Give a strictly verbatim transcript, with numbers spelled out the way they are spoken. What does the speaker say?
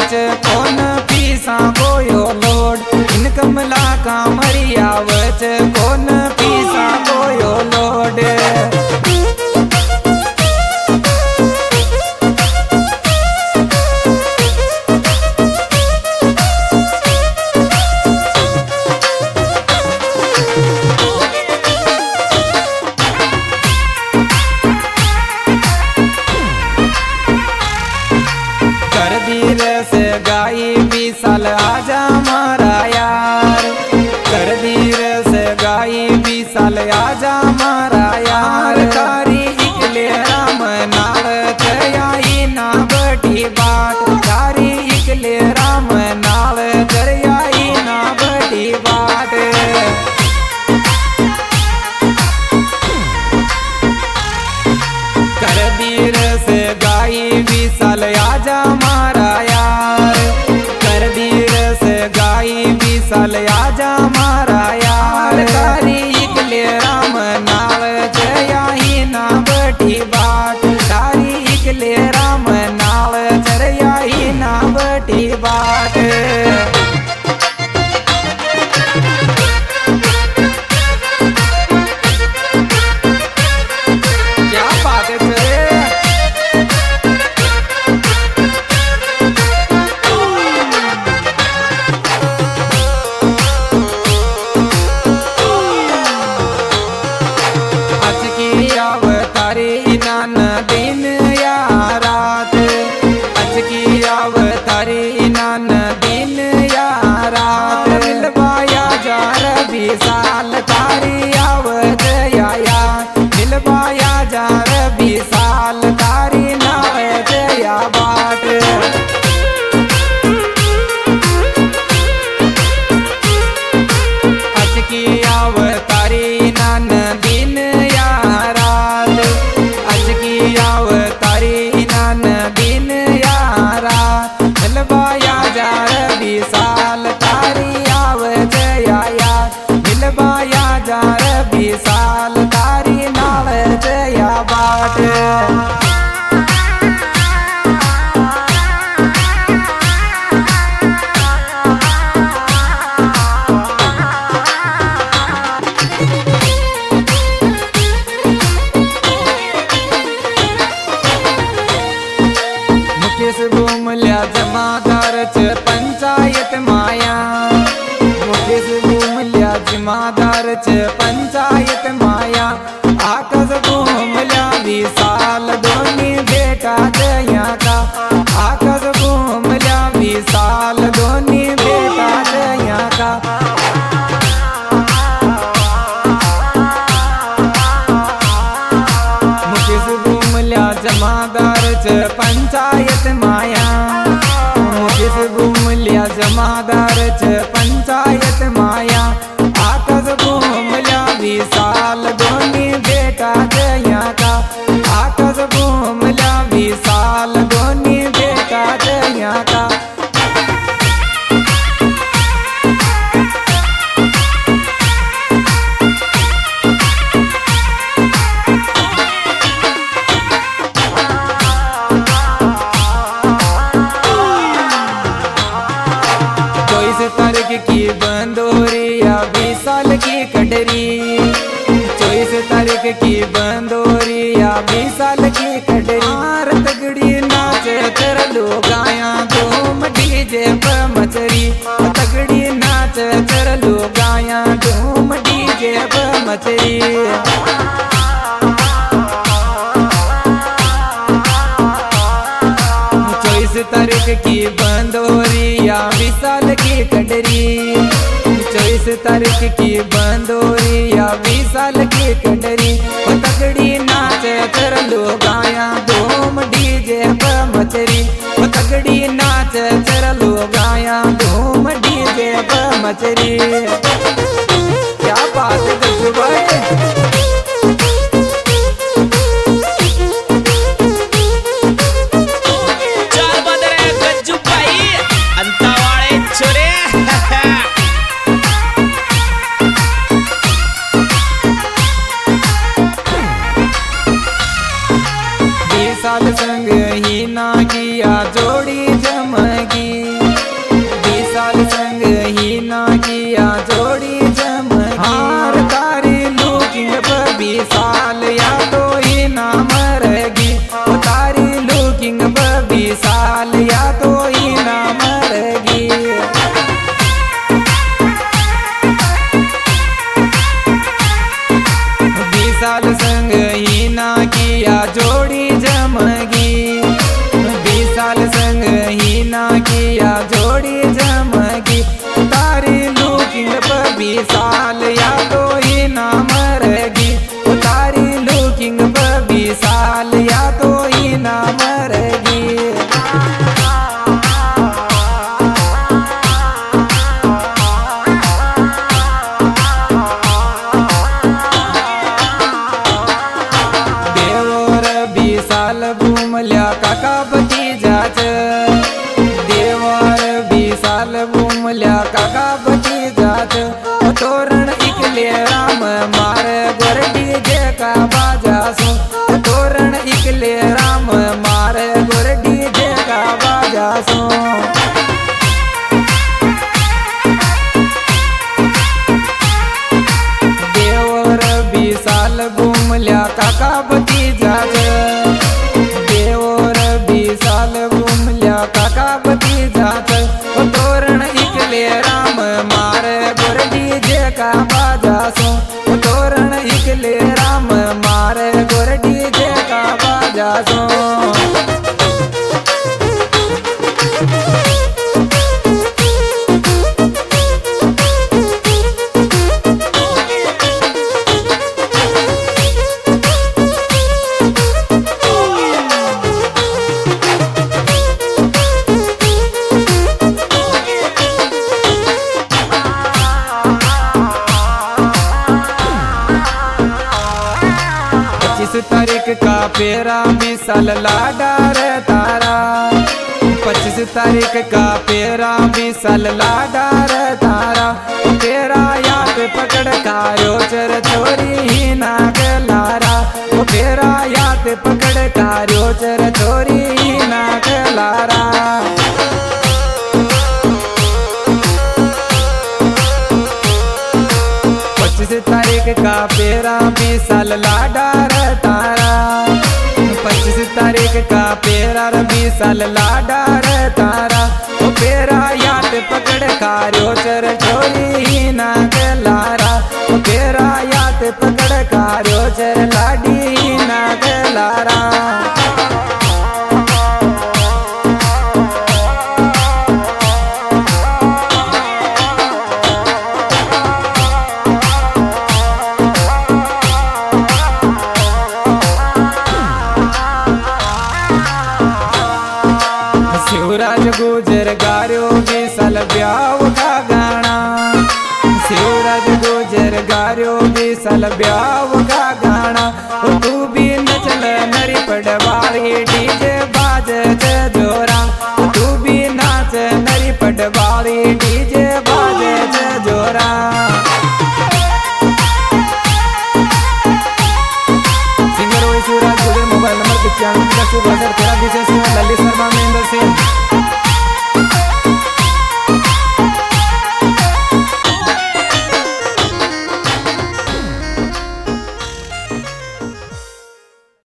आवच कौन पीसा गोयो load in कमला कामरी आवच कौन पीसा गोयो लोड। से गाई विशाल आजा मारा यार कर दीर से गाई विशाल आजा मारा यार तारी इकले राम नाल चयाई ना बड़ी बात तारी इकले राम नाल चयाई ना बड़ी बात। कर दीर से गाई विशाल आजा मारा यार कर दीर से गाई विशाल आजा मारा यार तारी इकले राम नाल चयाई ना बड़ी बात तारी इकले राम नाल चयाई ना बड़ी बात। क्या बात है दिन या रात आज की अवतारी इनान दिन या रात मिलवाया जार विशाल तारी आवत आया मिलवाया जार विशाल तारी नावत या बात। आज की अवतारी इनान दिन या रात आज की अवतारी इनान दिन यारा मिलवाया जार विशाल तारी आवत आया मिलवाया जार विशाल तारी नावत या बाट। घूमल्या जमादार च पंचायत माया मुकेश घूमल्या जमादार च पंचायत माया आकाश घूमल्या विशाल दोन्ही बेटा जया का आकाश घूमल्या विशाल दोन्ही बेटा जया का। मुकेश घूमल्या जमादार च पंचायत माया मुकेश घूमल्या जमादार च पंचायत माया आकाश घूमल्या विशाल दोन्ही बेटा जया का आकाश घूमल्या विशाल दोन्ही बेटा जया का। तारीख की बंदोरिया विशाल की कटरी चौबीस तारीख की बंदोरिया विशाल की कटरी मार तगड़ी नाच कर लो गाया धूम डीजे पर मचरी तगड़ी नाच कर लो गाया धूम डीजे पर मचरी। चौबीस तारीख की बंदोरिया विशाल की कटरी चौबीस तारीख की बंदोरिया विशाल की कटरी तगड़ी नाच कर लो गाया धूम डीजे पर मचरी तगड़ी नाच कर लो गाया धूम डीजे पर मचरी। क्या बात है गज्जू भाई। विशाल संग ही ना किया जोड़ी जमगी की जात ओ तोरण इकले राम मारे गोर डीजे का बाजा सो ओ तोरण इकले राम मारे गोर डीजे का बाजा सो। पच्चीस तारीख का फेरा विशाल लाडा रे तारा पच्चीस तारीख का फेरा विशाल लाडा रे तारा फेरा याद पकड़ कारो चर छोरी ही नाग लारा वो फेरा याद पकड़ कारो चर छोरी ही नाग लारा। पच्चीस तारीख का फेरा विशाल लाडा रे तारा पच्चीस तारीख का फेरा विशाल लाडा रे तारा वो फेरा याद पकड़ कारो चर छोरी ही नाग लारा वो फेरा याद पकड़ कारो चर लाडी ही नाग लारा। शिवराज गुजर गारो विशाल ब्याव का गाना शिवराज गुजर गारो विशाल ब्याव का गाना ओ तू भी नचल नरी पटवारी डीजे बाज जोरा ओ तू भी नाच नरी पटवारी डीजे बाज जोरा। सिंगर वही शिवराज गुजर मोबाइल नंबर पचानवे तेरह बीस